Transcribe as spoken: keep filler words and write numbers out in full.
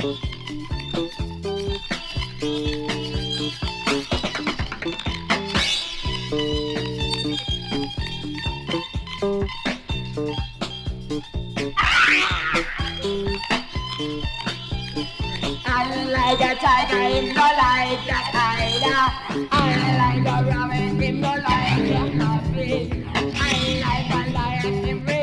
Like a tiger, him no like a tiger. I like a rabbit, him no like a rabbit. I like a lion, him